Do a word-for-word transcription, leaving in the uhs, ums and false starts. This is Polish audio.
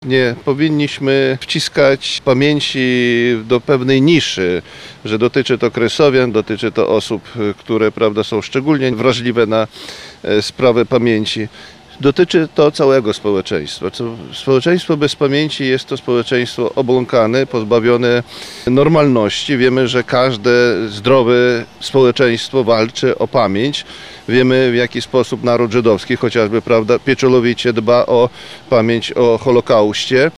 Nie powinniśmy wciskać pamięci do pewnej niszy, że dotyczy to kresowian, dotyczy to osób, które, prawda, są szczególnie wrażliwe na sprawę pamięci. Dotyczy to całego społeczeństwa. Społeczeństwo bez pamięci jest to społeczeństwo obłąkane, pozbawione normalności. Wiemy, że każde zdrowe społeczeństwo walczy o pamięć. Wiemy, w jaki sposób naród żydowski chociażby, prawda, pieczołowicie dba o pamięć o Holokauście.